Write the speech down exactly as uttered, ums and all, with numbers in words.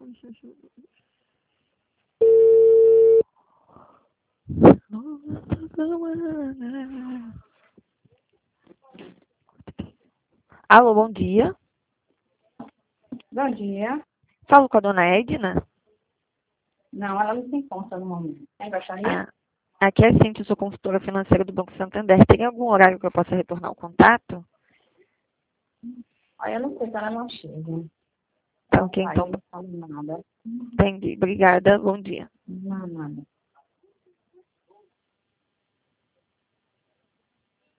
Alô, bom dia. Bom dia. Falo com a dona Edna? Não, ela não se encontra no momento. É gostaria? Ah, aqui é Cintia, eu sou consultora financeira do Banco Santander. Tem algum horário que eu possa retornar o contato? Olha, eu não sei se ela não chega. Então, Ela quem então? saiu, não fala nada. Entendi. Obrigada. Bom dia. Não, nada.